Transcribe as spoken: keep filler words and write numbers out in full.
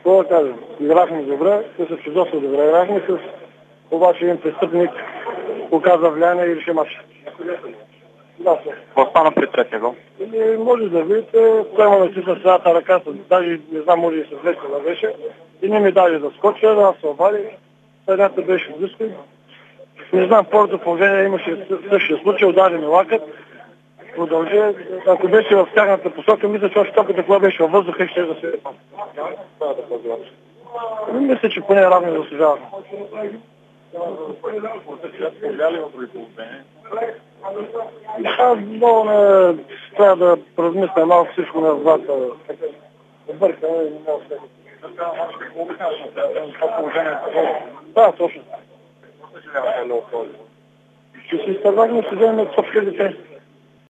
какво да кажа? Играхме добре, те се доста добре играхме, с обаче един престъпник оказа влияние и реши матча. Да, Какво стана при третия гол? и може да видите, той му натисна средата ръка, даже не знам, може и се влече да беше, и не ми даде да скоча, да се обади, средата беше близко. Не знам, първото положение имаше същия случай, удари ми лакът, продължи, ако беше в тяхната посока, мисля, че още толкова такова беше във въздуха и ще да се... Мисля, че поне равно заслужавахме. Да, много не трябва да размисля малко всичко на двата. Объркаме и не мога да се... Да, точно. Ще си изтървахме, ще вземем точка дете.